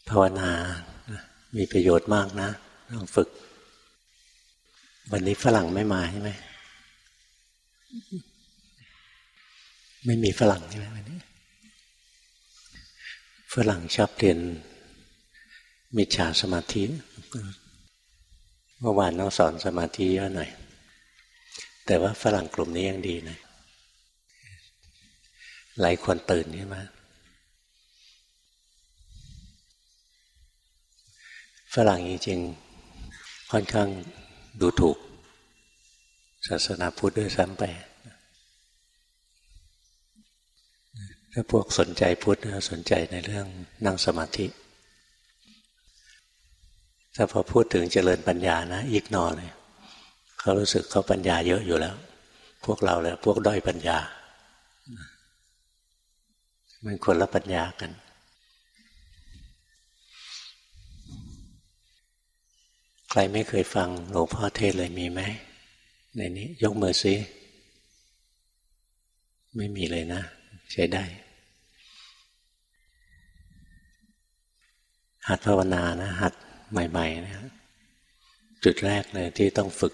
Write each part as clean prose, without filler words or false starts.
ภาวนามีประโยชน์มากนะต้องฝึกวันนี้ฝรั่งไม่มาใช่ไหมไม่มีฝรั่งใช่ไหมวันนี้ฝรั่งชอบเรียนมิจฉาสมาธิเมื่อวานต้องสอนสมาธิเยอะหน่อยแต่ว่าฝรั่งกลุ่มนี้ยังดีนะหลายคนตื่นใช่ไหมฝรั่งจริงๆค่อนข้างดูถูกศาสนาพุทธด้วยซ้ำไปถ้าพวกสนใจพุทธสนใจในเรื่องนั่งสมาธิถ้าพอพูดถึงเจริญปัญญานะอิกนอร์เลยเขารู้สึกเขาปัญญาเยอะอยู่แล้วพวกเราเลยพวกด้อยปัญญามันคนละปัญญากันใครไม่เคยฟังหลวงพ่อเทศเลยมีไหมในนี้ยกมือซิไม่มีเลยนะใช้ได้หัดภาวนานะหัดใหม่ๆนะจุดแรกเลยที่ต้องฝึก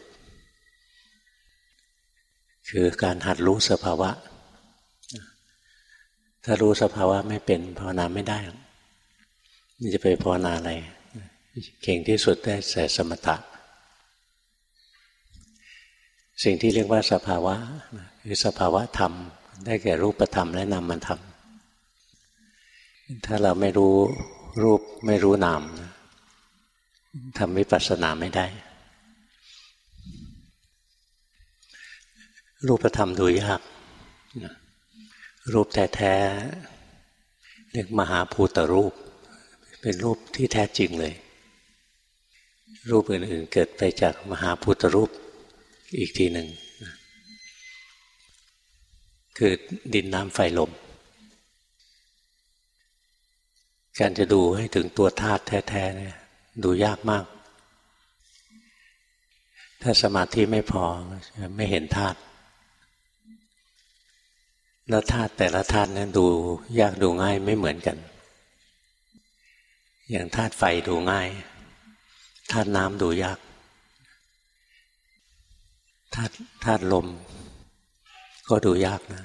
คือการหัดรู้สภาวะถ้ารู้สภาวะไม่เป็นภาวนาไม่ได้นี่จะไปภาวนาอะไรเก่งที่สุดได้แต่สมถะสิ่งที่เรียกว่าสภาวะคือสภาวะธรรมได้แก่รูปธรรมและนามธรรมถ้าเราไม่รู้รูปไม่รู้นามทำวิปัสสนาไม่ได้รูปธรรมดูยากรูปแท้ๆเรียกมหาภูตรูปเป็นรูปที่แท้จริงเลยรูปอื่นๆเกิดไปจากมหาภูตรูปอีกทีหนึ่งคือดินน้ำไฟลมการจะดูให้ถึงตัวธาตุแท้ๆเนี่ยดูยากมากถ้าสมาธิไม่พอไม่เห็นธาตุแล้วธาตุแต่ละธาตุนั้นดูยากดูง่ายไม่เหมือนกันอย่างธาตุไฟดูง่ายธาตุน้ำดูยากธาตุลมก็ดูยากนะ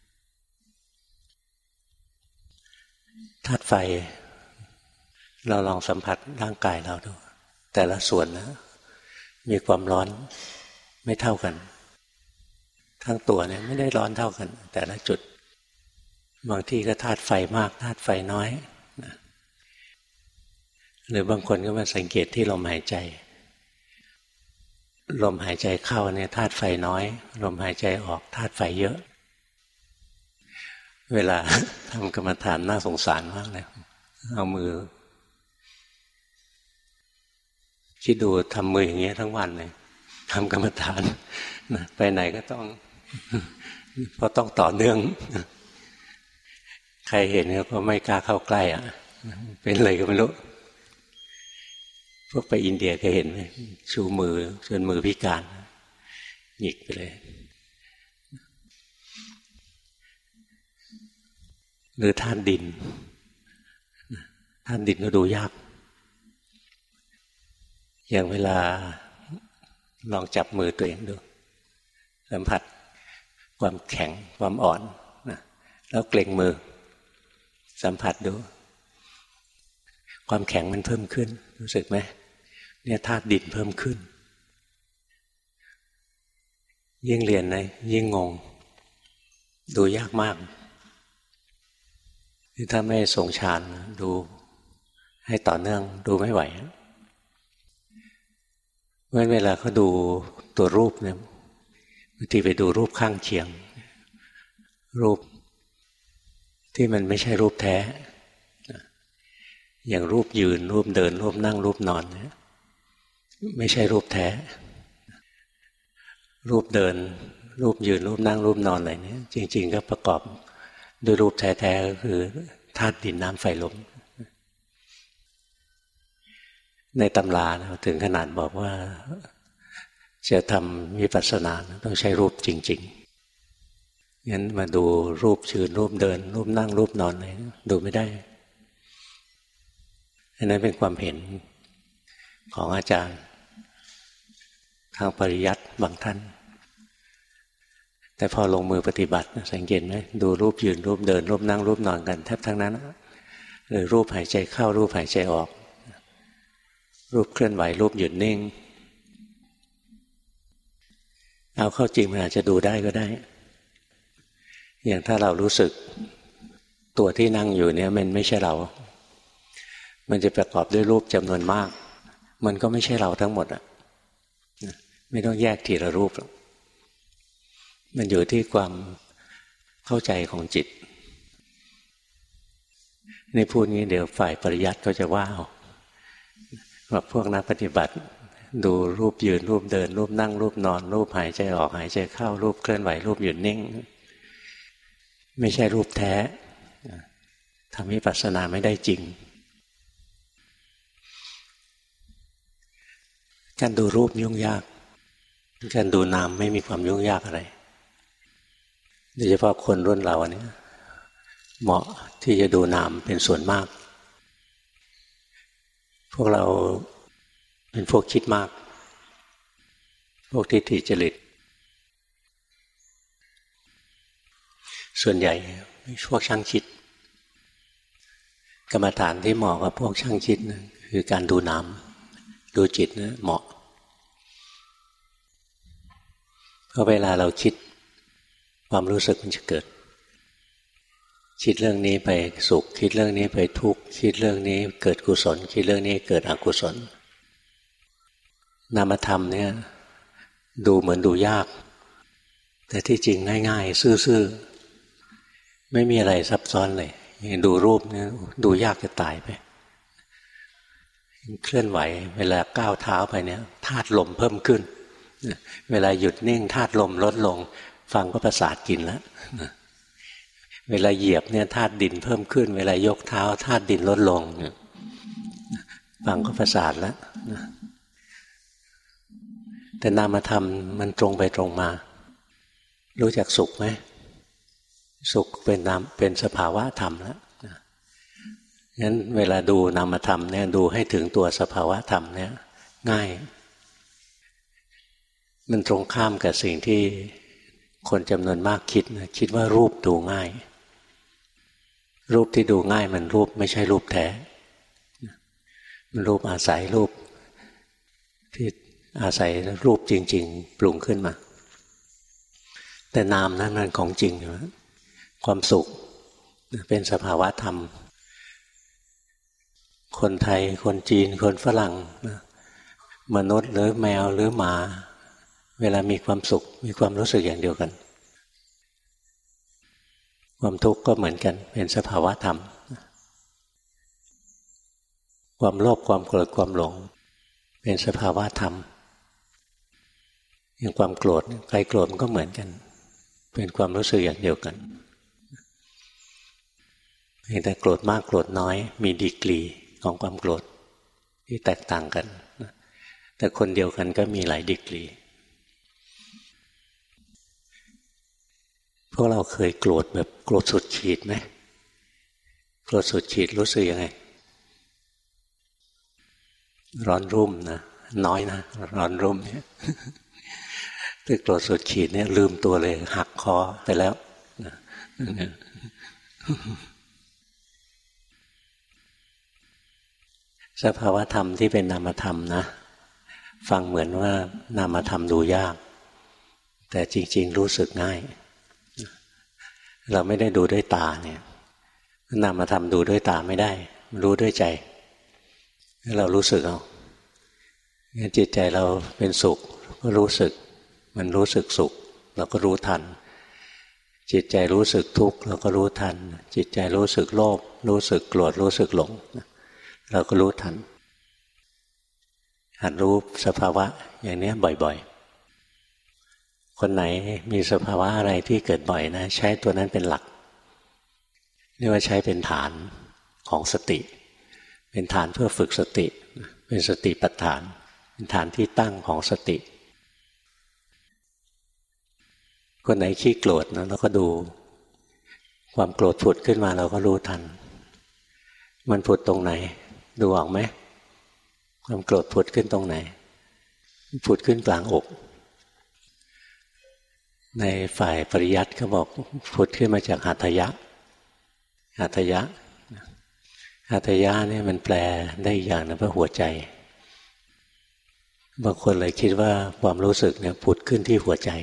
ธาตุไฟเราลองสัมผัสร่างกายเราดูแต่ละส่วนนะมีความร้อนไม่เท่ากันทั้งตัวเนี่ยไม่ได้ร้อนเท่ากันแต่ละจุดบางที่ก็ธาตุไฟมากธาตุไฟน้อยนะหรือบางคนก็มาสังเกตที่ลมหายใจลมหายใจเข้าเนี่ยธาตุไฟน้อยลมหายใจออกธาตุไฟเยอะเวลาทำกรรมฐานน่าสงสารมากเลยเอามือคิดดูทำมืออย่างเงี้ยทั้งวันเลยทำกรรมฐานนะไปไหนก็ต้องเพราะต้องต่อเนื่องใครเห็นก็ไม่กล้าเข้าใกล้อ่ะเป็นอะไรก็ไม่รู้พวกไปอินเดียเคยเห็นไหมชูมือจนมือพิการหงิกไปเลยหรือธาตุดินธาตุดินก็ดูยากอย่างเวลาลองจับมือตัวเองดูสัมผัสความแข็งความอ่อนนะแล้วเกร็งมือสัมผัสดูความแข็งมันเพิ่มขึ้นรู้สึกไหมเนี่ยธาตุดินเพิ่มขึ้นยิ่งเรียนนะยิ่งงงดูยากมากถ้าไม่ทรงฌานดูให้ต่อเนื่องดูไม่ไหวเมื่อเวลาเขาดูตัวรูปเนี่ยบางทีไปดูรูปข้างเคียงรูปที่มันไม่ใช่รูปแท้อย่างรูปยืนรูปเดินรูปนั่งรูปนอนเนี่ยไม่ใช่รูปแท้รูปเดินรูปยืนรูปนั่งรูปนอนอะไรเนี่ยจริงๆก็ประกอบด้วยรูปแท้ๆก็คือธาตุดินน้ำไฟลมในตำราถึงขนาดบอกว่าจะทำวิปัสสนาต้องใช้รูปจริงๆงั้นมาดูรูปยืนรูปเดินรูปนั่งรูปนอนอะไรดูไม่ได้อันนั้นเป็นความเห็นของอาจารย์ทางปริยัติบางท่านแต่พอลงมือปฏิบัติสังเกตไหมดูรูปยืนรูปเดินรูปนั่งรูปนอนกันแทบทั้งนั้นหรือรูปหายใจเข้ารูปหายใจออกรูปเคลื่อนไหวรูปหยุดนิ่งเอาเข้าจริงมันอาจจะดูได้ก็ได้อย่างถ้าเรารู้สึกตัวที่นั่งอยู่เนี่ยมันไม่ใช่เรามันจะประกอบด้วยรูปจำนวนมากมันก็ไม่ใช่เราทั้งหมดอ่ะไม่ต้องแยกทีละรูปหรอกมันอยู่ที่ความเข้าใจของจิตในพูดงี้เดี๋ยวฝ่ายปริยัติก็จะว่าว่าพวกนักปฏิบัติดูรูปยืนรูปเดินรูปนั่งรูปนอนรูปหายใจออกหายใจเข้ารูปเคลื่อนไหวรูปหยุดนิ่งไม่ใช่รูปแท้ทำวิปัสสนาไม่ได้จริงการดูรูปยุ่งยากการดูนามไม่มีความยุ่งยากอะไรโดยเฉพาะคนรุ่นเราเนี่ยเหมาะที่จะดูนามเป็นส่วนมากพวกเราเป็นพวกคิดมากพวกทิฏฐิจริตส่วนใหญ่พวกช่างคิดกรรมฐานที่เหมาะกับพวกช่างคิดนะคือการดูนามดูจิตนะเหมาะเพราะเวลาเราคิดความรู้สึกมันจะเกิดคิดเรื่องนี้ไปสุขคิดเรื่องนี้ไปทุกข์คิดเรื่องนี้เกิดกุศลคิดเรื่องนี้เกิดอกุศลนามธรรมเนี่ยดูเหมือนดูยากแต่ที่จริงง่ายๆซื่อๆไม่มีอะไรซับซ้อนเลยดูรูปเนี่ยดูยากจะตายไปเคลื่อนไหวเวลาก้าวเท้าไปเนี่ยธาตุลมเพิ่มขึ้นเวลาหยุดนิ่งธาตุลมลดลงฟังก็ประสาทกินแล้วเวลาเหยียบเนี่ยธาตุดินเพิ่มขึ้นเวลายกเท้าธาตุดินลดลงฟังก็ประสาทแล้วแต่นามธรรมมันตรงไปตรงมารู้จักสุขไหมสุขเป็นสภาวะธรรมแล้วงั้นเวลาดูนามธรรมเนี่ยดูให้ถึงตัวสภาวะธรรมเนี่ยง่ายมันตรงข้ามกับสิ่งที่คนจำนวนมากคิดนะคิดว่ารูปดูง่ายรูปที่ดูง่ายมันรูปไม่ใช่รูปแท้มันรูปอาศัยรูปที่อาศัยรูปจริงๆปรุงขึ้นมาแต่นามนั้นมันของจริงความสุขเป็นสภาวะธรรมคนไทยคนจีนคนฝรั่งมนุษย์หรือแมวหรือหมาเวลามีความสุขมีความรู้สึกอย่างเดียวกันความทุกข์ก็เหมือนกันเป็นสภาวะธรรมความโลภความโกรธความหลงเป็นสภาวะธรรมอย่างความโกรธใครโกรธมันก็เหมือนกันเป็นความรู้สึกอย่างเดียวกันแต่โกรธมากโกรธน้อยมีดีกรีของความโกรธที่แตกต่างกันแต่คนเดียวกันก็มีหลายดีกรีพวกเราเคยโกรธแบบโกรธสุดขีดไหมโกรธสุดขีดรู้สึกยังไงร้อนรุ่มนะน้อยนะร้อนรุ่มเนี่ยถ้าโกรธสุดขีดเนี่ยลืมตัวเลยหักคอไปแล้วสภาวะธรรมที่เป็นนามธรรมนะฟังเหมือนว่านามธรรมดูยากแต่จริงๆรู้สึกง่ายเราไม่ได้ดูด้วยตาเนี่ยนามธรรมดูด้วยตาไม่ได้รู้ด้วยใจเรารู้สึกเอางั้นจิตใจเราเป็นสุขก็รู้สึกมันรู้สึกสุขเราก็รู้ทันจิตใจรู้สึกทุกข์เราก็รู้ทันจิตใจรู้สึกโลภรู้สึกโกรธรู้สึกหลงเราก็รู้ทันหัดรู้สภาวะอย่างนี้บ่อยๆคนไหนมีสภาวะอะไรที่เกิดบ่อยนะใช้ตัวนั้นเป็นหลักเรียกว่าใช้เป็นฐานของสติเป็นฐานเพื่อฝึกสติเป็นสติปัฏฐานเป็นฐานที่ตั้งของสติคนไหนขี้โกรธนะเราก็ดูความโกรธผุดขึ้นมาเราก็รู้ทันมันผุดตรงไหนดูออกไหมความโกรธผุดขึ้นตรงไหนผุดขึ้นกลางอกในฝ่ายปริยัติเขาบอกผุดขึ้นมาจากหัตถยะหัตถยะหัตถยะนี่มันแปลได้อย่างนึงว่าหัวใจบางคนเลยคิดว่าความรู้สึกเนี่ยผุดขึ้นที่หัวใจ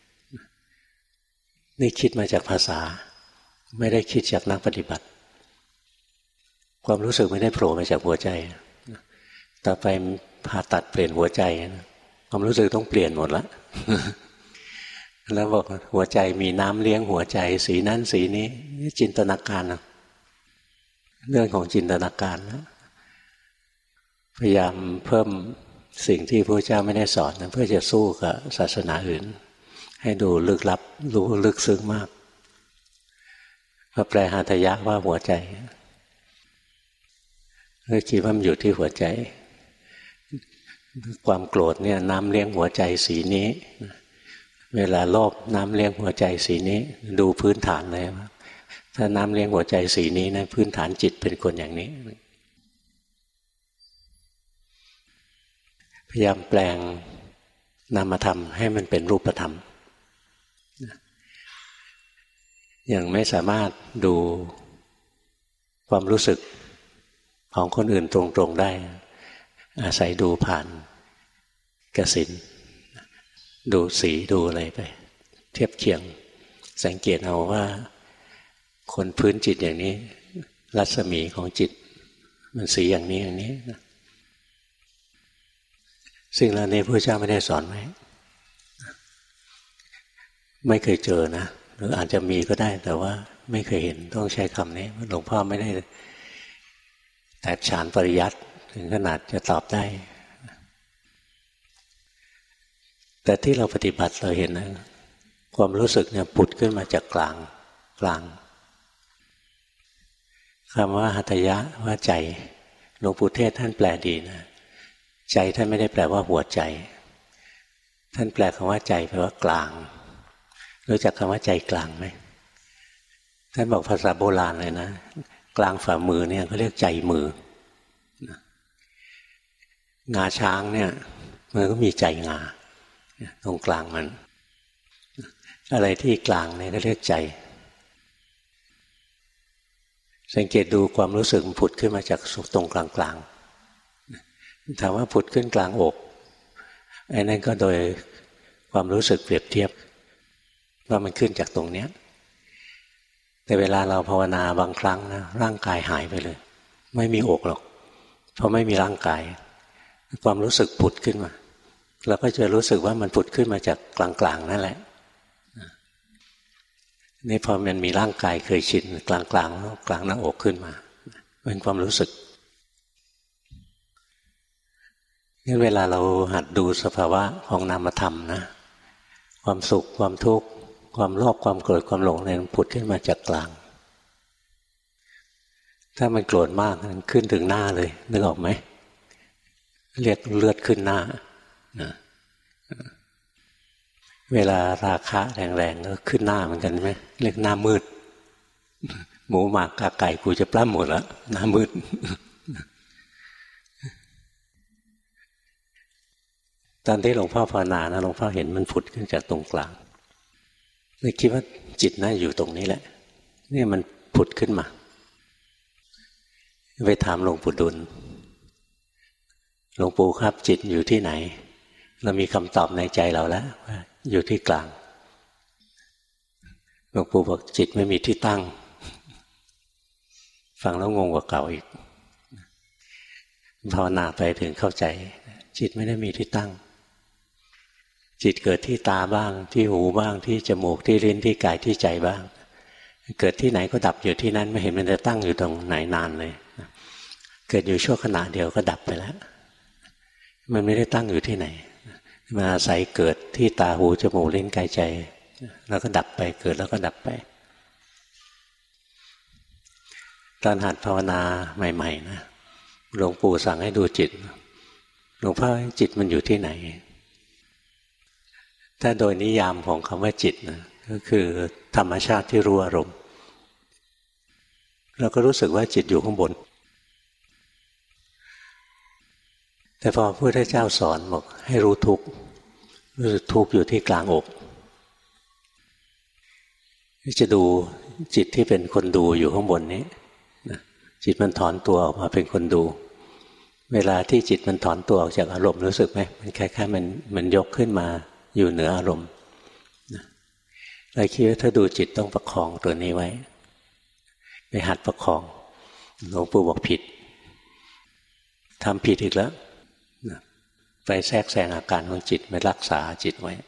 นี่คิดมาจากภาษาไม่ได้คิดจากนักปฏิบัติความรู้สึกไม่ได้โผล่มาจากหัวใจต่อไปผ่าตัดเปลี่ยนหัวใจความรู้สึกต้องเปลี่ยนหมดละแล้วบอกหัวใจมีน้ำเลี้ยงหัวใจสีนั้นสีนี้จินตนาการนะเรื่องของจินตนาการนะพยายามเพิ่มสิ่งที่พระเจ้าไม่ได้สอนนะเพื่อจะสู้กับศาสนาอื่นให้ดูลึกลับรู้ลึกซึ้งมากพระแปลหัตถยะว่าหัวใจก็คิดว่ามันอยู่ที่หัวใจความโกรธเนี่ยน้ำเลี้ยงหัวใจสีนี้เวลาโลภน้ำเลี้ยงหัวใจสีนี้ดูพื้นฐานเลยว่าถ้าน้ำเลี้ยงหัวใจสีนี้นะพื้นฐานจิตเป็นคนอย่างนี้พยายามแปลงนามธรรมให้มันเป็นรูปธรรมอย่างไม่สามารถดูความรู้สึกของคนอื่นตรงๆได้อาศัยดูผ่านกสิณดูสีดูอะไรไปเทียบเคียงสังเกตเอาว่าคนพื้นจิตอย่างนี้รัศมีของจิตมันสีอย่างนี้อย่างนี้สิ่งเหล่านี้พระเจ้าไม่ได้สอนไว้ไม่เคยเจอนะหรืออาจจะมีก็ได้แต่ว่าไม่เคยเห็นต้องใช้คำนี้หลวงพ่อไม่ได้แตกฉานปริยัติถึงขนาดจะตอบได้แต่ที่เราปฏิบัติเราเห็นนะความรู้สึกเนี่ยผุดขึ้นมาจากกลางคำว่าหัตถยะว่าใจหลวงปู่เทศท่านแปลดีนะใจท่านไม่ได้แปลว่าหัวใจท่านแปลคำว่าใจแปลว่ากลางรู้จักคำว่าใจกลางไหมท่านบอกภาษาโบราณเลยนะกลางฝ่ามือเนี่ยเขาเรียกใจมืองาช้างเนี่ยมันก็มีใจงาตรงกลางมันอะไรที่กลางเนี่ยก็เรียกใจสังเกตดูความรู้สึกผุดขึ้นมาจากตรงกลางๆถามว่าผุดขึ้นกลางอกไอ้นั่นก็โดยความรู้สึกเปรียบเทียบว่ามันขึ้นจากตรงเนี้ยแต่เวลาเราภาวนาบางครั้งนะร่างกายหายไปเลยไม่มีอกหรอกเพราะไม่มีร่างกายความรู้สึกผุดขึ้นมาเราก็จะรู้สึกว่ามันผุดขึ้นมาจากกลางๆนั่นแหละนี่พอมันมีร่างกายเคยชินกลางหน้าอกขึ้นมาเป็นความรู้สึกงั้นเวลาเราหัดดูสภาวะของนามธรรมนะความสุขความทุกข์ความโลภความโกรธความหลงเนี่ยมันผุดขึ้นมาจากกลางถ้ามันโกรธมากมันขึ้นถึงหน้าเลยนึกออกไหมเรียกเลือดขึ้นหน้าเวลาราคะแรงๆก็ขึ้นหน้าเหมือนกันไหมเรียกหน้ามืดหมูหมากกาไก่กูจะปล้ำหมดแล้วหน้ามืดตอนที่หลวงพ่อภาวนานะหลวงพ่อเห็นมันผุดขึ้นจากตรงกลางเลยคิดว่าจิตน่าอยู่ตรงนี้แหละนี่มันผุดขึ้นมาไปถามหลวงปู่ดุลหลวงปู่ครับจิตอยู่ที่ไหนเรามีคำตอบในใจเราแล้วว่าอยู่ที่กลางหลวงปู่บอกจิตไม่มีที่ตั้งฟังแล้วงงกว่าเก่าอีกภาวนาไปถึงเข้าใจจิตไม่ได้มีที่ตั้งจิตเกิดที่ตาบ้างที่หูบ้างที่จมูกที่ลิ้นที่กายที่ใจบ้างเกิดที่ไหนก็ดับอยู่ที่นั้นไม่เห็นมันจะตั้งอยู่ตรงไหนนานเลยเกิดอยู่ชั่วขณะเดียวก็ดับไปแล้วมันไม่ได้ตั้งอยู่ที่ไหนมาอาศัยเกิดที่ตาหูจมูกลิ้นกายใจแล้วก็ดับไปเกิดแล้วก็ดับไปตอนหัดภาวนาใหม่ๆนะหลวงปู่สั่งให้ดูจิตหลวงพ่อจิตมันอยู่ที่ไหนถ้าโดยนิยามของคำว่าจิตนะก็คือธรรมชาติที่รู้อารมณ์เราก็รู้สึกว่าจิตอยู่ข้างบนแต่พอพระพุทธเจ้าสอนบอกให้รู้ทุกข์รู้สึกทุกข์อยู่ที่กลางอกจะดูจิตที่เป็นคนดูอยู่ข้างบนนี้จิตมันถอนตัวออกมาเป็นคนดูเวลาที่จิตมันถอนตัวออกจากอารมณ์รู้สึกไหมมันคล้ายๆมันยกขึ้นมาอยู่เหนืออารมณ์เราคิดว่าถ้าดูจิตต้องประคองตัวนี้ไว้ไปหัดประคองหลวงปู่บอกผิดทำผิดอีกแล้วไปแทรกแซงอาการของจิตไม่รักษาจิตไว้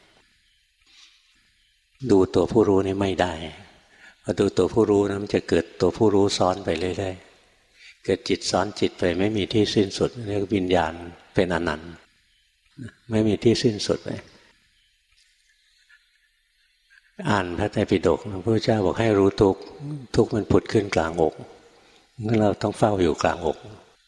ดูตัวผู้รู้นี่ไม่ได้พอดูตัวผู้รู้นะมันจะเกิดตัวผู้รู้ซ้อนไปเรื่อยๆเกิดจิตซ้อนจิตไปไม่มีที่สิ้นสุดเรียกวิญญาณเป็นอนันต์ไม่มีที่สิ้นสุดเลยอ่านพระไตรปิฎกพระพุทธเจ้าบอกให้รู้ทุกข์ทุกข์มันผุดขึ้นกลางอกงั้นเราต้องเฝ้าอยู่กลางอก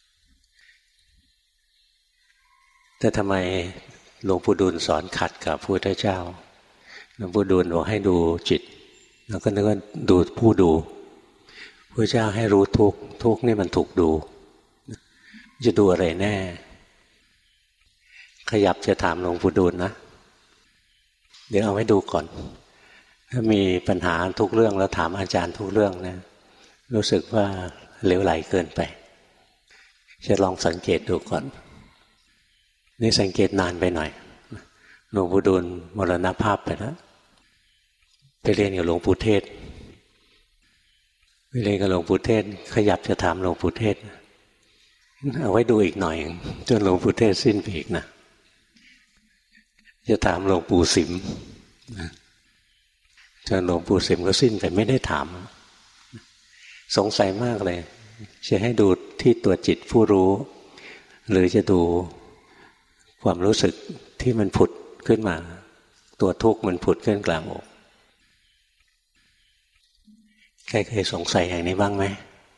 แต่ทำไมหลวงปู่ดูลสอนขัดกับพระพุทธเจ้าหลวงปู่ดูลบอกให้ดูจิตแล้วก็นึกว่าดูผู้ดูพระเจ้าให้รู้ทุกข์ทุกข์นี่มันถูกดูจะดูอะไรแน่ขยับจะถามหลวงปู่ดูลนะเดี๋ยวเอาไว้ดูก่อนถ้ามีปัญหาทุกเรื่องแล้วถามอาจารย์ทุกเรื่องนะรู้สึกว่าเหลวไหลเกินไปจะลองสังเกตดูก่อนนี่สังเกตนานไปหน่อยหลวงปู่ดูลมรณภาพไปแล้วไปเรียนกับหลวงปู่เทศไปเรียนกับหลวงปู่เทศขยับจะถามหลวงปู่เทศเอาไว้ดูอีกหน่อยจนหลวงปู่เทศสิ้นไปอีกนะจะถามหลวงปู่สิมจนหลวงปู่สิมก็สิ้นไปไม่ได้ถามสงสัยมากเลยจะให้ดูที่ตัวจิตผู้รู้หรือจะดูความรู้สึกที่มันผุดขึ้นมาตัวทุกข์มันผุดขึ้นกลางอกใครเคยสงสัยอย่างนี้บ้างไหม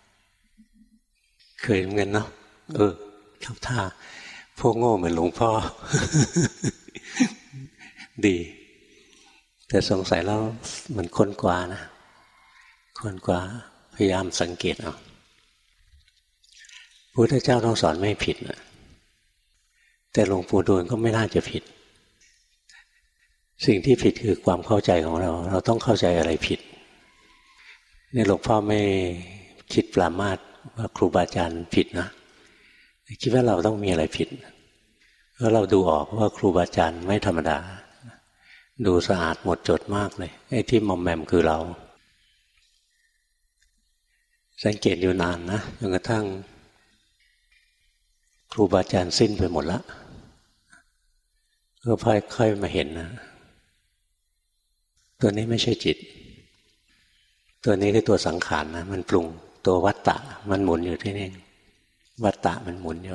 เคยเหมือนกันเนาะเข้าท่าพวกโง่เหมือนหลวงพ่อ ดีแต่สงสัยแล้วมันค้นคว้านะค้นคว้าพยายามสังเกตเอาพระพุทธเจ้าต้องสอนไม่ผิดนะแต่หลวงปู่ดูลก็ไม่น่าจะผิดสิ่งที่ผิดคือความเข้าใจของเราเราต้องเข้าใจอะไรผิดนี่หลวงพ่อไม่คิดปรามาสว่าครูบาอาจารย์ผิดนะคิดว่าเราต้องมีอะไรผิดเพราะเราดูออกว่าครูบาอาจารย์ไม่ธรรมดาดูสะอาดหมดจดมากเลยไอ้ที่มอมแมมคือเราสังเกตอยู่นานนะจนกระทั่งครูบาอาจารย์สิ้นไปหมดแล้วก็ค่อยมาเห็นนะตัวนี้ไม่ใช่จิตตัวนี้คือตัวสังขารนะมันปรุงตัววัฏฏะมันหมุนอยู่ที่นี่วัฏฏะมันหมุนอยู่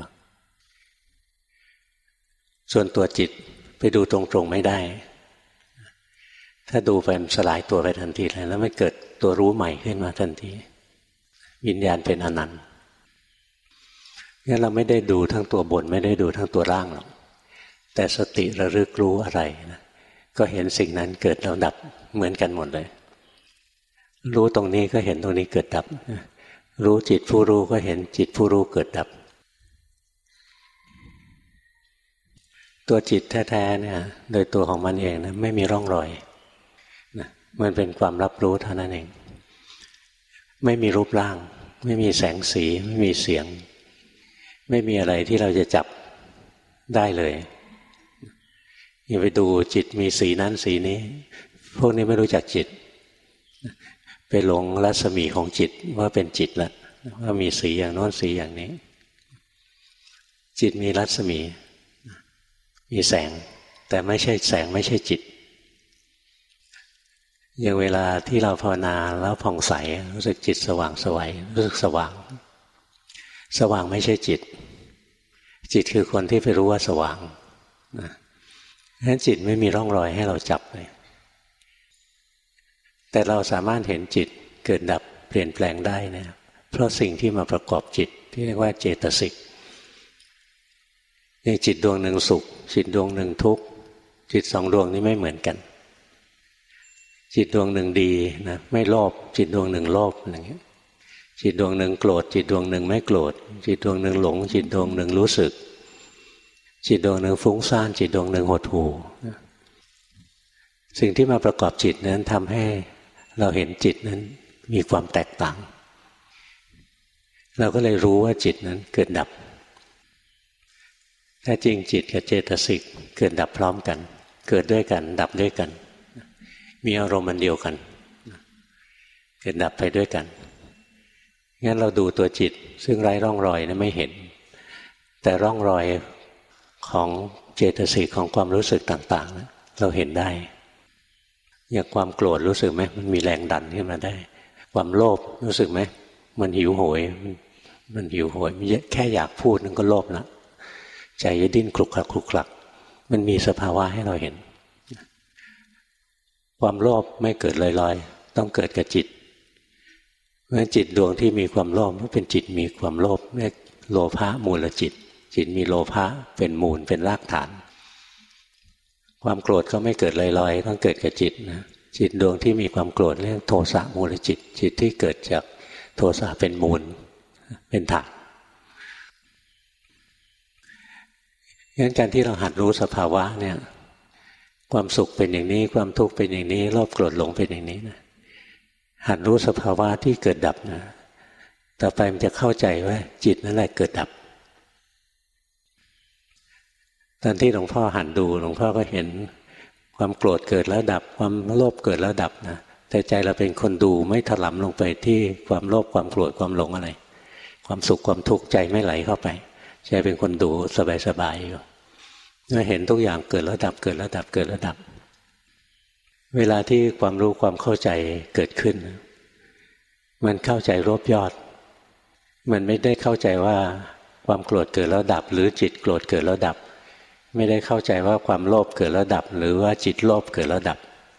ส่วนตัวจิตไปดูตรงๆไม่ได้ถ้าดูไปมันสลายตัวไปทันทีเลยแล้วไม่เกิดตัวรู้ใหม่ขึ้นมาทันทีวิญญาณเป็นอนันต์งั้นเราไม่ได้ดูทั้งตัวบนไม่ได้ดูทั้งตัวล่างหรอกแต่สติระลึกรู้อะไรนะก็เห็นสิ่งนั้นเกิดแล้วดับเหมือนกันหมดเลยรู้ตรงนี้ก็เห็นตรงนี้เกิดดับรู้จิตผู้รู้ก็เห็นจิตผู้รู้เกิดดับตัวจิตแท้ๆเนี่ยโดยตัวของมันเองนะไม่มีร่องรอยนะมันเป็นความรับรู้เท่านั้นเองไม่มีรูปร่างไม่มีแสงสีไม่มีเสียงไม่มีอะไรที่เราจะจับได้เลยอย่าไปดูจิตมีสีนั้นสีนี้พวกนี้ไม่รู้จักจิตไปหลงรัศมีของจิตว่าเป็นจิตแล้วว่ามีสีอย่างโน้นสีอย่างนี้จิตมีรัศมีมีแสงแต่ไม่ใช่แสงไม่ใช่จิตอย่างเวลาที่เราภาวนาแล้วผ่องใสรู้สึกจิตสว่างไสวรู้สึกสว่างสว่างไม่ใช่จิตจิตคือคนที่ไปรู้ว่าสว่างนะฉะนั้นจิตไม่มีร่องรอยให้เราจับเลยแต่เราสามารถเห็นจิตเกิดดับเปลี่ยนแปลงได้นะเพราะสิ่งที่มาประกอบจิตที่เรียกว่าเจตสิกในจิตดวงหนึ่งสุขจิตดวงหนึ่งทุกข์จิตสองดวงนี้ไม่เหมือนกันจิตดวงหนึ่งดีนะไม่โลภจิตดวงหนึ่งโลภอะไรเงี้ยจิตดวงหนึ่งโกรธจิตดวงหนึ่งไม่โกรธจิตดวงหนึ่งหลงจิตดวงหนึ่งรู้สึกจิตดวงหนึ่งฟุ้งซ่านจิตดวงหนึ่งหดหู่สิ่งที่มาประกอบจิตนั้นทำให้เราเห็นจิตนั้นมีความแตกต่างเราก็เลยรู้ว่าจิตนั้นเกิดดับแท้จริงจิตกับเจตสิกเกิดดับพร้อมกันเกิดด้วยกันดับด้วยกันมีอารมณ์อันเดียวกันเกิดดับไปด้วยกันงั้นเราดูตัวจิตซึ่งไร้ร่องรอยนะไม่เห็นแต่ร่องรอยของเจตสิกของความรู้สึกต่างๆนะเราเห็นได้อย่างความโกรธรู้สึกไหมมันมีแรงดันขึ้นมาได้ความโลภรู้สึกไหมมันหิวโหยมันหิวโหยแค่อยากพูดนั่นก็โลภแล้วใจจะดิ้นคลุกคลักคลุกคลักมันมีสภาวะให้เราเห็นความโลภไม่เกิดลอยๆต้องเกิดกับจิตเพราะฉะนั้นจิตดวงที่มีความโลภก็เป็นจิตมีความโลภเรียกโลภะมูลจิตจิตมีโลภะเป็นมูลเป็นรากฐานความโกรธก็ไม่เกิดลอยๆต้องเกิดกับจิตนะจิตดวงที่มีความโกรธเรียกโทสะมูลจิตจิตที่เกิดจากโทสะเป็นมูลเป็นฐานงั้นการที่เราหัดรู้สภาวะเนี่ยความสุขเป็นอย่างนี้ความทุกข์เป็นอย่างนี้โลภโกรธหลงเป็นอย่างนี้นะหัดรู้สภาวะที่เกิดดับนะต่อไปมันจะเข้าใจว่าจิตนั่นแหละเกิดดับตอนที่หลวงพ่อหัดดูหลวงพ่อก็เห็นความโกรธเกิดแล้วดับความโลภเกิดแล้วดับนะแต่ใจเราเป็นคนดูไม่ถลำลงไปที่ความโลภความโกรธความหลงอะไรความสุขความทุกข์ใจไม่ไหลเข้าไปใจเป็นคนดูสบายๆอยู่เห็นทุกอย่างเกิดแล้วดับเกิดแล้วดับเกิดแล้วดับเวลาที่ความรู้ความเข้าใจเกิดขึ้นมันเข้าใจรวบยอดมันไม่ได้เข้าใจว่าความโกรธเกิดแล้วดับหรือจิตโกรธเกิดแล้วดับไม่ได้เข้าใจว่าความโลภเกิดแล้วดับหรือว่าจิตโลภเกิดแล้วดับ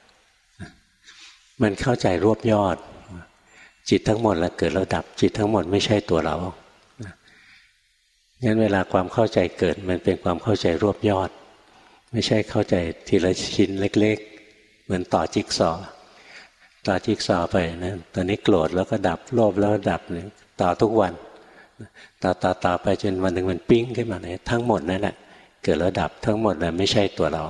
มันเข้าใจรวบยอดจิตทั้งหมดละเกิดแล้วดับจิตทั้งหมดไม่ใช่ตัวเรางั้นเวลาความเข้าใจเกิดมันเป็นความเข้าใจรวบยอดไม่ใช่เข้าใจทีละชิ้นเล็กๆเหมือนต่อจิ๊กซอว์ต่อจิ๊กซอว์ไปนะตอนนี้โกรธแล้วก็ดับโลภแล้วก็ดับต่อทุกวันต่อไปจนวันหนึ่งมันปิ้งขึ้นมาเลยทั้งหมดนั่นแหละเกิดแล้วดับทั้งหมดเลยไม่ใช่ตัวเรา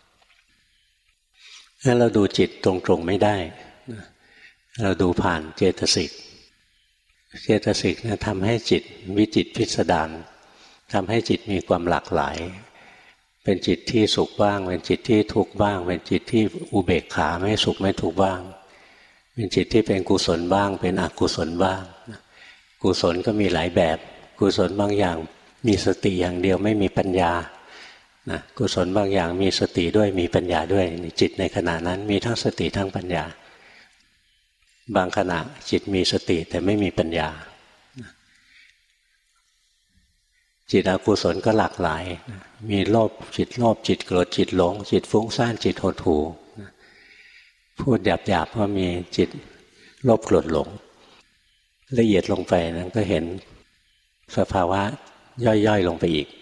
งั้นเราดูจิตตรงๆไม่ได้เราดูผ่านเจตสิกเจตสิกนะทำให้จิตวิจิตรพิสดารทำให้จิตมีความหลากหลายเป็นจิตที่สุขบ้างเป็นจิตที่ทุกข์บ้างเป็นจิตที่อุเบกขาไม่สุขไม่ทุกข์บ้างเป็นจิตที่เป็นกุศลบ้างเป็นอกุศลบ้างกุศลก็มีหลายแบบกุศลบางอย่างมีสติอย่างเดียวไม่มีปัญญากุศลบางอย่างมีสติด้วยมีปัญญาด้วยจิตในขณะนั้นมีทั้งสติทั้งปัญญาบางขณะจิตมีสติแต่ไม่มีปัญญาจิตอกุศลก็หลากหลายมีโลภจิตโลภจิตโกรธจิตหลงจิตฟุ้งซ่านจิตหดหู่พูดหยาบๆว่ามีจิตโลภโกรธหลงละเอียดลงไปนั้นก็เห็นสภาวะย่อยๆลงไปอีก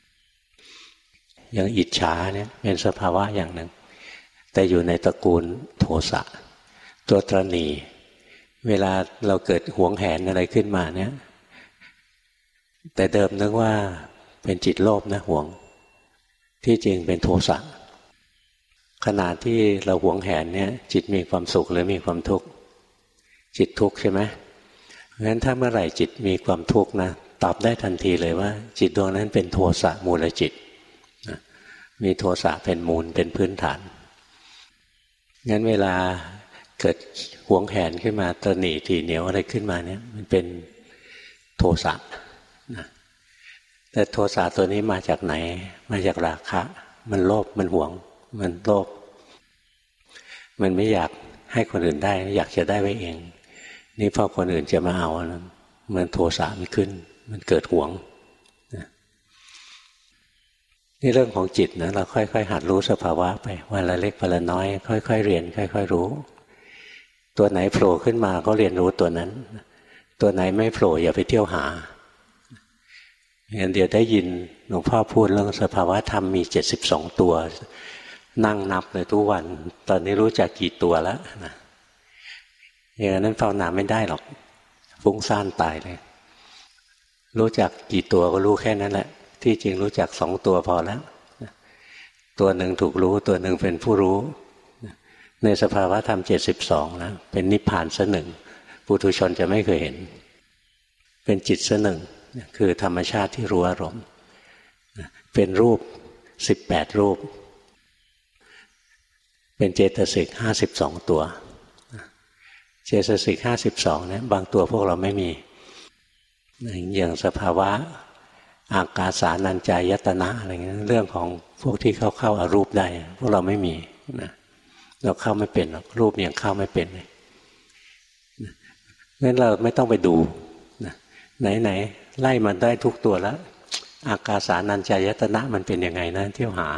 อย่างอิจฉาเนี่ยเป็นสภาวะอย่างหนึ่งแต่อยู่ในตระกูลโทสะตัวตระหนี่เวลาเราเกิดหวงแหนอะไรขึ้นมาเนี่ยแต่เดิมนึกว่าเป็นจิตโลภนะหวงที่จริงเป็นโทสะขณะที่เราหวงแหนเนี่ยจิตมีความสุขหรือมีความทุกข์จิตทุกข์ใช่ไหมเพราะฉะนั้นถ้าเมื่อไหร่จิตมีความทุกข์นะตอบได้ทันทีเลยว่าจิตดวงนั้นเป็นโทสะมูลจิตมีโทสะเป็นมูลเป็นพื้นฐานงั้นเวลาเกิดหวงแหนขึ้นมาตระหนี่ถี่เหนียวอะไรขึ้นมาเนี่ยมันเป็นโทสะนะแต่โทสะตัวนี้มาจากไหนมาจากราคะมันโลภมันหวงมันโลภมันไม่อยากให้คนอื่นได้อยากจะได้ไว้เองนี่พอคนอื่นจะมาเอานะมันโทสะมันขึ้นมันเกิดหวงนี่เรื่องของจิตนะเราค่อยๆหัดรู้สภาวะไปวันละเล็กวันละน้อยค่อยๆเรียนค่อยๆรู้ตัวไหนโผล่ขึ้นมาก็เรียนรู้ตัวนั้นตัวไหนไม่โผล่อย่าไปเที่ยวหางั้นเดี๋ยวได้ยินหลวงพ่อพูดเรื่องสภาวะธรรมมี72ตัวนั่งนับเลยทุกวันตอนนี้รู้จักกี่ตัวแล้วนะอย่างนั้นภาวนาไม่ได้หรอกฟุ้งซ่านตายเลยรู้จักกี่ตัวก็รู้แค่นั้นแหละที่จริงรู้จักสองตัวพอแล้วตัวหนึ่งถูกรู้ตัวหนึ่งเป็นผู้รู้ในสภาวะธรรม72นะเป็นนิพพานซะหนึ่งปุถุชนจะไม่เคยเห็นเป็นจิตซะหนึ่งคือธรรมชาติที่รู้อารมณ์เป็นรูป18รูปเป็นเจตสิก52ตัวเจตสิก52เนี่ยบางตัวพวกเราไม่มีอย่างสภาวะอากาสานัญจายตนะอะไรเงี้ยเรื่องของพวกที่เข้าอารูปได้พวกเราไม่มีนะเราเข้าไม่เป็นหรอกรูปยังเข้าไม่เป็นเลยงั้นเราไม่ต้องไปดูนะไหนไล่มันได้ทุกตัวแล้วอากาสานัญจายตนะมันเป็นยังไงนะเที่ยวหา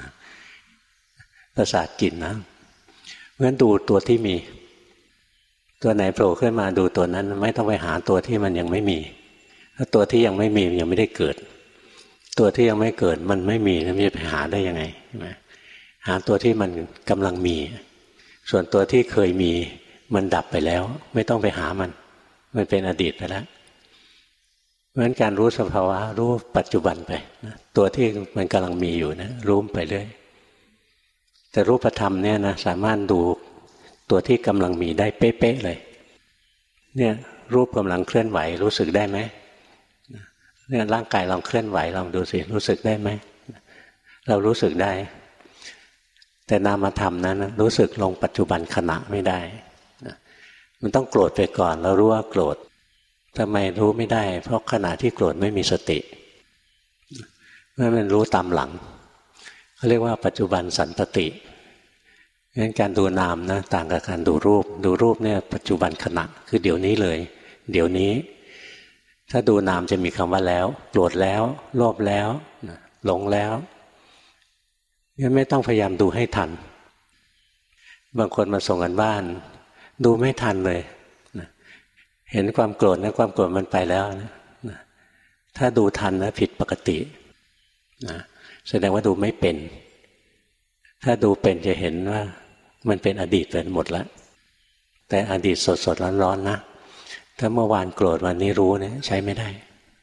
ประสาทกินนะงั้นดูตัวที่มีตัวไหนโผล่ขึ้นมาดูตัวนั้นไม่ต้องไปหาตัวที่มันยังไม่มีถ้าตัวที่ยังไม่มียังไม่ได้เกิดตัวที่ยังไม่เกิดมันไม่มีแล้วมันจะไปหาได้ยังไงใช่ไหมหาตัวที่มันกำลังมีส่วนตัวที่เคยมีมันดับไปแล้วไม่ต้องไปหามันเป็นอดีตไปแล้วเพราะฉะนั้นการรู้สภาวะรู้ปัจจุบันไปนะตัวที่มันกำลังมีอยู่นะรู้ไปเรื่อยแต่รูปธรรมเนี่ยนะสามารถดูตัวที่กำลังมีได้เป๊ะๆเลยเนี่ยรูปกำลังเคลื่อนไหวรู้สึกได้ไหมเนี่ยร่างกายลองเคลื่อนไหวลองดูสิรู้สึกได้ไหมเรารู้สึกได้แต่นามธรรมนั้นรู้สึกลงปัจจุบันขณะไม่ได้มันต้องโกรธไปก่อนเรารู้ว่าโกรธทำไมรู้ไม่ได้เพราะขณะที่โกรธไม่มีสติเมื่อมันรู้ตามหลังเขาเรียกว่าปัจจุบันสันตติงั้นการดูนามนะต่างกับการดูรูปเนี่ยปัจจุบันขณะคือเดี๋ยวนี้เลยเดี๋ยวนี้ถ้าดูนามจะมีคำว่าแล้วโกรธแล้วโลภแล้วหลงแล้วงั้นไม่ต้องพยายามดูให้ทันบางคนมาส่งกันบ้านดูไม่ทันเลยเห็นความโกรธนะความโกรธมันไปแล้วนะถ้าดูทันนะผิดปกตินะแสดงว่าดูไม่เป็นถ้าดูเป็นจะเห็นว่ามันเป็นอดีตไปหมดแล้วแต่อดีตสดๆร้อนๆนะถ้าเมื่อวานโกรธวันนี้รู้เนี่ยใช้ไม่ได้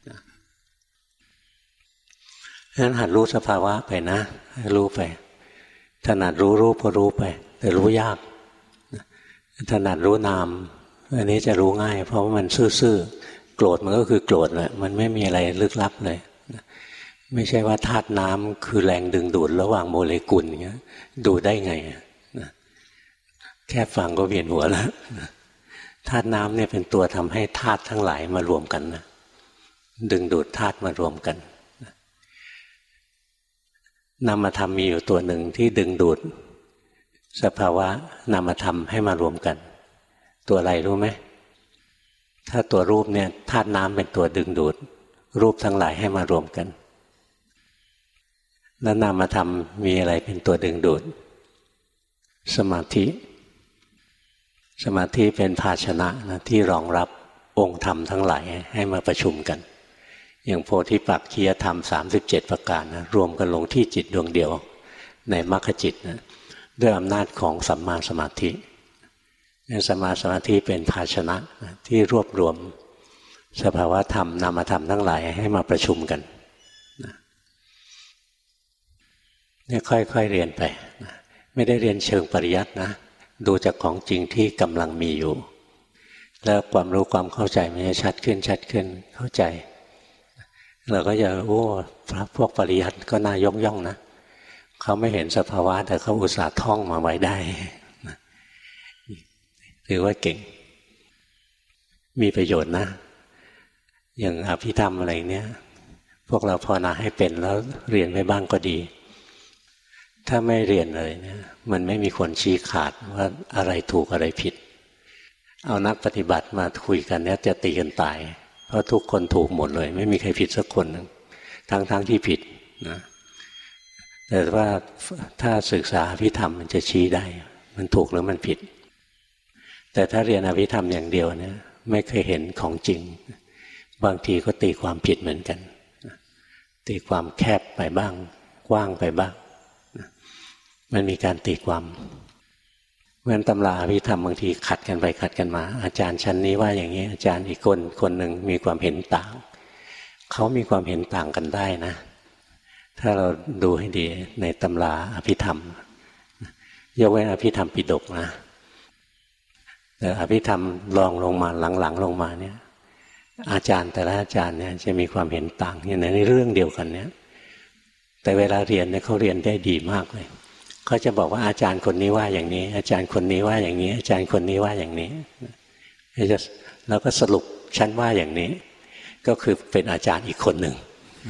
งั้นหัดรู้สภาวะไปนะรู้ไปถนัดรู้รูปก็รู้ไปแต่รู้ยากถนัดรู้นามอันนี้จะรู้ง่ายเพราะว่ามันซื่อๆโกรธมันก็คือโกรธแหละมันไม่มีอะไรลึกลับเลยไม่ใช่ว่าธาตุน้ำคือแรงดึงดูดระหว่างโมเลกุลอย่างเงี้ยดูได้ไงแค่ฟังก็เวียนหัวแล้วธาตุน้ำเนี่ยเป็นตัวทำให้ธาตุทั้งหลายมารวมกันนะดึงดูดธาตุมารวมกันนามธรรมมีอยู่ตัวหนึ่งที่ดึงดูดสภาวะนามธรรมให้มารวมกันตัวอะไรรู้ไหมถ้าตัวรูปเนี่ยธาตุน้ำเป็นตัวดึงดูดรูปทั้งหลายให้มารวมกันแล้วนามธรรมมีอะไรเป็นตัวดึงดูดสมาธิเป็นภาชนะนะที่รองรับองค์ธรรมทั้งหลายให้มาประชุมกันอย่างโพธิปักขียธรรม37ประการนะรวมกันลงที่จิตดวงเดียวในมรรคจิตนะด้วยอำนาจของสัมมาสมาธิสัมมาสมาธิเป็นภาชนะที่รวบรวมสภาวะธรรมนามธรรมทั้งหลายให้มาประชุมกันเนี่ยค่อยๆเรียนไปไม่ได้เรียนเชิงปริยัตินะดูจากของจริงที่กำลังมีอยู่แล้วความรู้ความเข้าใจมันจะชัดขึ้นเข้าใจเราก็จะพวกปริยัติก็น่ายกย่องนะเขาไม่เห็นสภาวะแต่เขาอุตส่าห์ท่องมาไว้ได้ถือว่าเก่งมีประโยชน์นะอย่างอภิธรรมอะไรเนี้ยพวกเราภาวนาให้เป็นแล้วเรียนไว้บ้างก็ดีถ้าไม่เรียนเลยเนี่ยมันไม่มีคนชี้ขาดว่าอะไรถูกอะไรผิดเอานักปฏิบัติมาคุยกันเนี่ยจะตีกันตายเพราะทุกคนถูกหมดเลยไม่มีใครผิดสักคนนึงทั้งที่ผิดนะแต่ว่าถ้าศึกษาอภิธรรมมันจะชี้ได้มันถูกหรือมันผิดแต่ถ้าเรียนอภิธรรมอย่างเดียวเนี่ยไม่เคยเห็นของจริงบางทีก็ตีความผิดเหมือนกันตีความแคบไปบ้างกว้างไปบ้างมันมีการตีความเหมือนตำราอภิธรรมบางทีขัดกันไปขัดกันมาอาจารย์ชั้นนี้ว่าอย่างนี้อาจารย์อีกคนหนึ่งมีความเห็นต่างเขามีความเห็นต่างกันได้นะถ้าเราดูให้ดีในตำราอภิธรรมยกเว้นอภิธรรมปิฎกนะแต่อภิธรรมรองลงมาหลังๆลงมาเนี่ยอาจารย์แต่ละอาจารย์เนี่ยจะมีความเห็นต่างอย่างในเรื่องเดียวกันเนี่ยแต่เวลาเรียนเนี่ยเขาเรียนได้ดีมากเลยเขาจะบอกว่าอาจารย์คนนี้ว่าอย่างนี้อาจารย์คนนี้ว่าอย่างนี้อาจารย์คนนี้ว่าอย่างนี้แล้วก็สรุปฉันว่าอย่างนี้ก็คือเป็นอาจารย์อีกคนหนึ่ง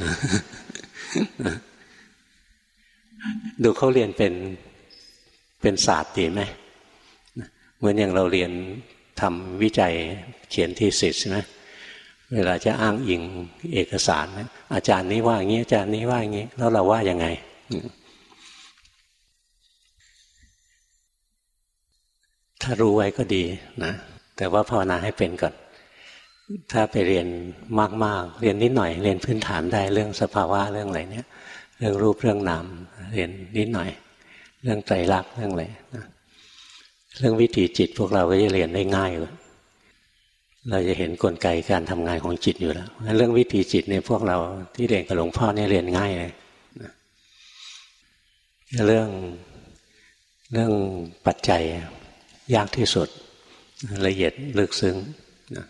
ดูเขาเรียนเป็นศาสตร์ดีไหมเหมือนอย่างเราเรียนทำวิจัยเขียนทีสิสใช่ไหมเวลาจะอ้างอิงเอกสารอาจารย์นี้ว่าอย่างนี้อาจารย์นี้ว่าอย่างนี้แล้วเราว่ายังไงถ้ารู้ไว้ก็ดีนะแต่ว่าภาวนาให้เป็นก่อนถ้าไปเรียนมากๆเรียนนิดหน่อยเรียนพื้นฐานได้เรื่องสภาวะเรื่องอะไรเนี้ยเรื่องรูปเรื่องนามเรียนนิดหน่อยเรื่องไตรลักษณ์เรื่องอะไรนะเรื่องวิถีจิตพวกเราก็จะเรียนได้ง่ายเลยเราจะเห็นกลไกการทำงานของจิตอยู่แล้วเรื่องวิถีจิตเนี่ยพวกเราที่เรียนกับหลวงพ่อเนี่ยเรียนง่ายเลยนะเรื่องปัจจัยยากที่สุดละเอียดลึกซึ้งนะ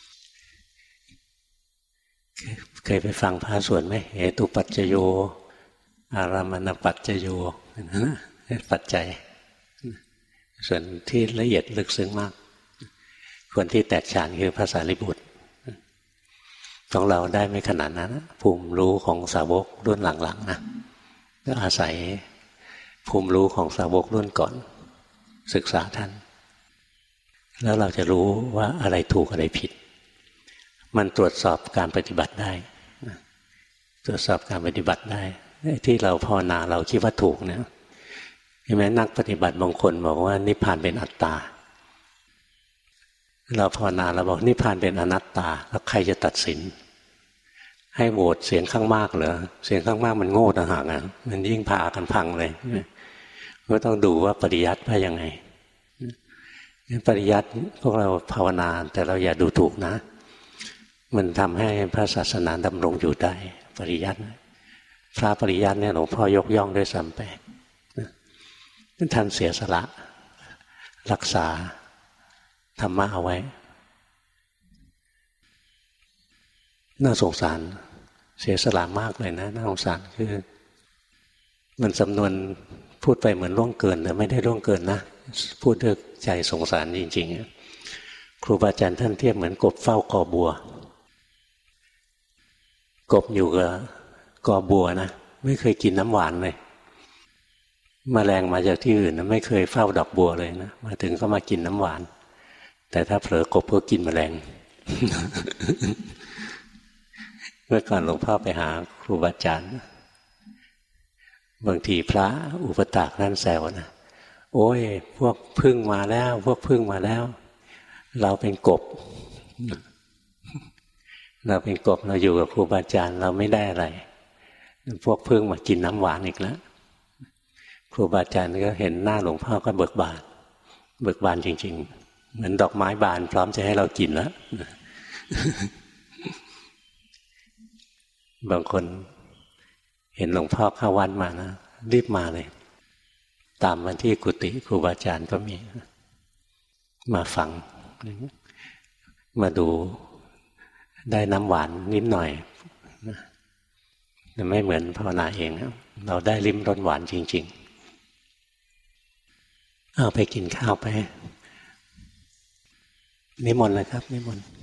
เคยไปฟังพระสวดไหมเหตุปัจจโยอารามณปัจจโยนะปัจจัยส่วนที่ละเอียดลึกซึ้งมากคนที่แตกฉานคือพระสารีบุตรของเราได้ไม่ขนาดนั้นภูมิรู้ของสาวกรุ่นหลังๆนะก็อาศัยภูมิรู้ของสาวกรุ่นก่อนศึกษาท่านแล้วเราจะรู้ว่าอะไรถูกอะไรผิดมันตรวจสอบการปฏิบัติได้ตรวจสอบการปฏิบัติได้ที่เราภาวนาเราคิดว่าถูกเนี่ยเห็นไหมนักปฏิบัติบางคนบอกว่านิพพานเป็นอัตตาเราภาวนาเราบอกนิพพานเป็นอนัตตาแล้วใครจะตัดสินให้โหวตเสียงข้างมากเหรอเสียงข้างมากมันโง่ต่างหากอ่ะมันยิ่งพากันพังเลยก็ต้องดูว่าปริยัติว่ายังไงปริยัติพวกเราภาวนาแต่เราอย่าดูถูกนะมันทำให้พระศาสนาดำรงอยู่ได้ปริยัติพระปริยัติเนี่ยหลวงพ่อยกย่องด้วยซ้ำไปท่านเสียสละรักษาธรรมะเอาไว้น่าสงสารเสียสละมากเลยนะน่าสงสารคือมันสำนวนพูดไปเหมือนล่วงเกินแต่ไม่ได้ล่วงเกินนะพูดด้วยใจสงสารจริงๆครูบาอาจารย์ท่านเทียบเหมือนกบเฝ้ากอบัวกบอยู่กับกอบัวนะไม่เคยกินน้ำหวานเลยแมลงมาจากที่อื่นนะไม่เคยเฝ้าดอกบัวเลยนะมาถึงก็มากินน้ำหวานแต่ถ้าเผลอกบก็กินแมลง เมื่อก่อนหลวงพ่อไปหาครูบาอาจารย์บางทีพระอุปถากท่านแซวนะโอ้ยพวกพึ่งมาแล้วพวกพึ่งมาแล้วเราเป็นกบเราเป็นกบเราอยู่กับครูบาอาจารย์เราไม่ได้อะไรพวกพึ่งมากินน้ำหวานอีกแล้วครูบาอาจารย์ก็เห็นหน้าหลวงพ่อก็เบิกบานจริงๆเหมือนดอกไม้บานพร้อมจะให้เรากินแล้วบางคนเห็นหลวงพ่อเข้าวัดมานะรีบมาเลยตามมาที่กุฏิครูบาอาจารย์ก็มีมาฟังมาดูได้น้ำหวานนิดหน่อยแต่ไม่เหมือนภาวนาเองเราได้ลิ้มรสหวานจริงๆเอาไปกินข้าวไปนิมนต์เลยครับนิมนต์